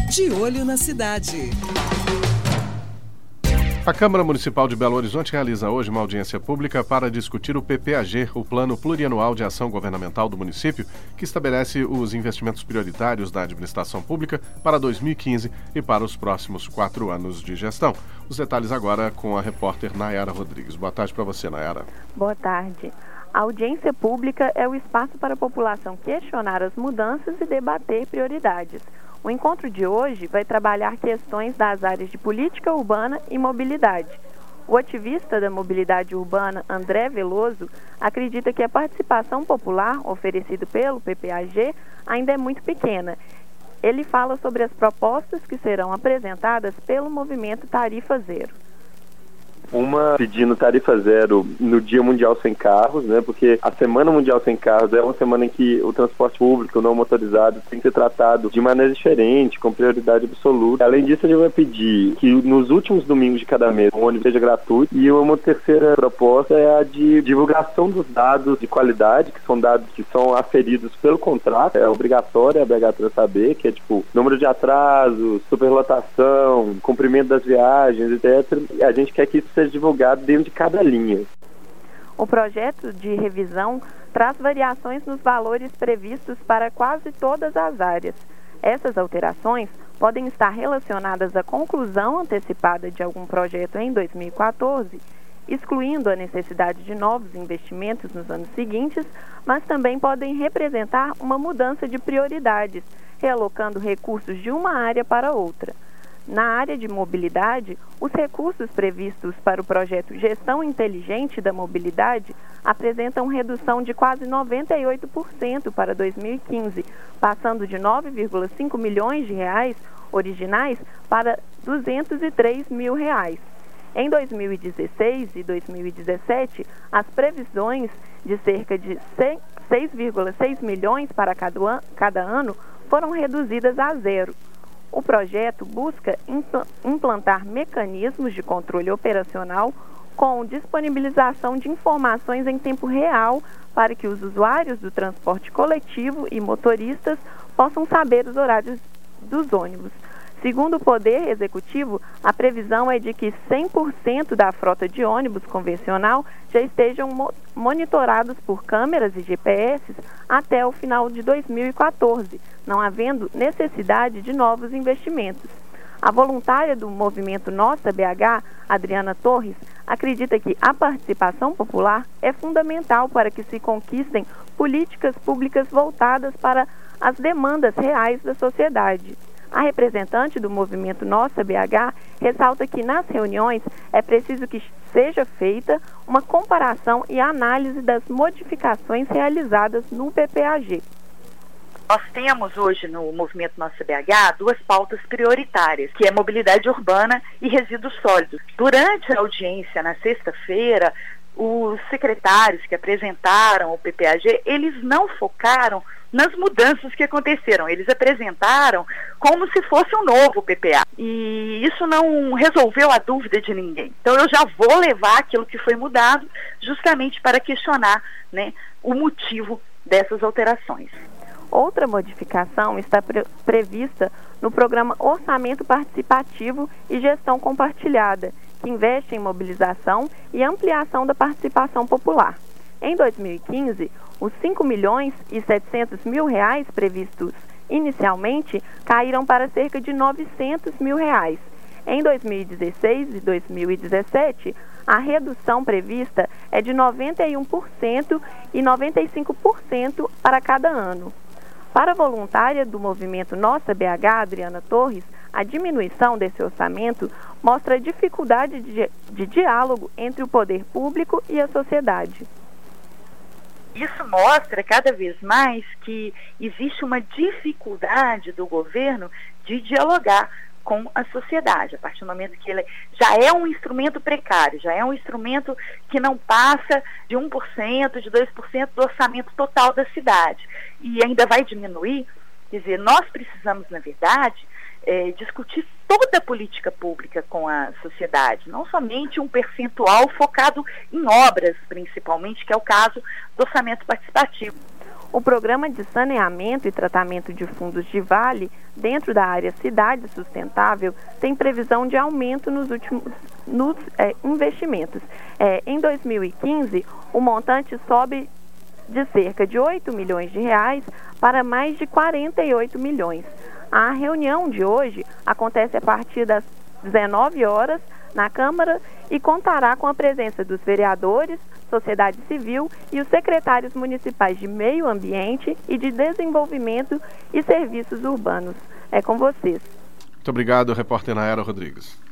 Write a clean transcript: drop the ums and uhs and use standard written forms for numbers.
De Olho na Cidade. A Câmara Municipal de Belo Horizonte realiza hoje uma audiência pública para discutir o PPAG, o Plano Plurianual de Ação Governamental do município, que estabelece os investimentos prioritários da administração pública para 2015 e para os próximos 4 anos de gestão. Os detalhes agora com a repórter Nayara Rodrigues. Boa tarde para você, Nayara. Boa tarde. A audiência pública é o espaço para a população questionar as mudanças e debater prioridades. O encontro de hoje vai trabalhar questões das áreas de política urbana e mobilidade. O ativista da mobilidade urbana, André Veloso, acredita que a participação popular oferecida pelo PPAG ainda é muito pequena. Ele fala sobre as propostas que serão apresentadas pelo movimento Tarifa Zero. Uma pedindo tarifa zero no Dia Mundial Sem Carros, né? Porque a Semana Mundial Sem Carros é uma semana em que o transporte público não motorizado tem que ser tratado de maneira diferente, com prioridade absoluta. Além disso, a gente vai pedir que nos últimos domingos de cada mês o ônibus seja gratuito. E uma terceira proposta é a de divulgação dos dados de qualidade, que são dados que são aferidos pelo contrato. É obrigatório a BH saber, que é tipo número de atrasos, superlotação, cumprimento das viagens, etc. A gente quer que isso seja divulgado dentro de cada linha. O projeto de revisão traz variações nos valores previstos para quase todas as áreas. Essas alterações podem estar relacionadas à conclusão antecipada de algum projeto em 2014, excluindo a necessidade de novos investimentos nos anos seguintes, mas também podem representar uma mudança de prioridades, realocando recursos de uma área para outra. Na área de mobilidade, os recursos previstos para o projeto Gestão Inteligente da Mobilidade apresentam redução de quase 98% para 2015, passando de 9,5 milhões de reais originais para 203 mil reais. Em 2016 e 2017, as previsões de cerca de 6,6 milhões para cada ano foram reduzidas a zero. O projeto busca implantar mecanismos de controle operacional com disponibilização de informações em tempo real para que os usuários do transporte coletivo e motoristas possam saber os horários dos ônibus. Segundo o Poder Executivo, a previsão é de que 100% da frota de ônibus convencional já estejam monitorados por câmeras e GPS até o final de 2014, não havendo necessidade de novos investimentos. A voluntária do movimento Nossa BH, Adriana Torres, acredita que a participação popular é fundamental para que se conquistem políticas públicas voltadas para as demandas reais da sociedade. A representante do movimento Nossa BH ressalta que nas reuniões é preciso que seja feita uma comparação e análise das modificações realizadas no PPAG. Nós temos hoje no movimento Nossa BH 2 pautas prioritárias, que é mobilidade urbana e resíduos sólidos. Durante a audiência na sexta-feira, os secretários que apresentaram o PPAG, eles não focaram nas mudanças que aconteceram. Eles apresentaram como se fosse um novo PPA. E isso não resolveu a dúvida de ninguém. Então eu já vou levar aquilo que foi mudado justamente para questionar, né, o motivo dessas alterações. Outra modificação está prevista no programa Orçamento Participativo e Gestão Compartilhada, que investe em mobilização e ampliação da participação popular. Em 2015, os 5 milhões e 700 mil reais previstos inicialmente caíram para cerca de 900 mil reais. Em 2016 e 2017, a redução prevista é de 91% e 95% para cada ano. Para a voluntária do movimento Nossa BH, Adriana Torres, a diminuição desse orçamento mostra a dificuldade de diálogo entre o poder público e a sociedade. Isso mostra cada vez mais que existe uma dificuldade do governo de dialogar com a sociedade, a partir do momento que ele já é um instrumento precário, já é um instrumento que não passa de 1%, de 2% do orçamento total da cidade, e ainda vai diminuir. Quer dizer, nós precisamos, na verdade, discutir toda a política pública com a sociedade, não somente um percentual focado em obras, principalmente, que é o caso do orçamento participativo. O programa de saneamento e tratamento de fundos de vale dentro da área Cidade Sustentável tem previsão de aumento nos investimentos. Em 2015, o montante sobe de cerca de 8 milhões de reais para mais de 48 milhões. A reunião de hoje acontece a partir das 19 horas na Câmara e contará com a presença dos vereadores, sociedade civil e os secretários municipais de Meio Ambiente e de Desenvolvimento e Serviços Urbanos. É com vocês. Muito obrigado, repórter Nayara Rodrigues.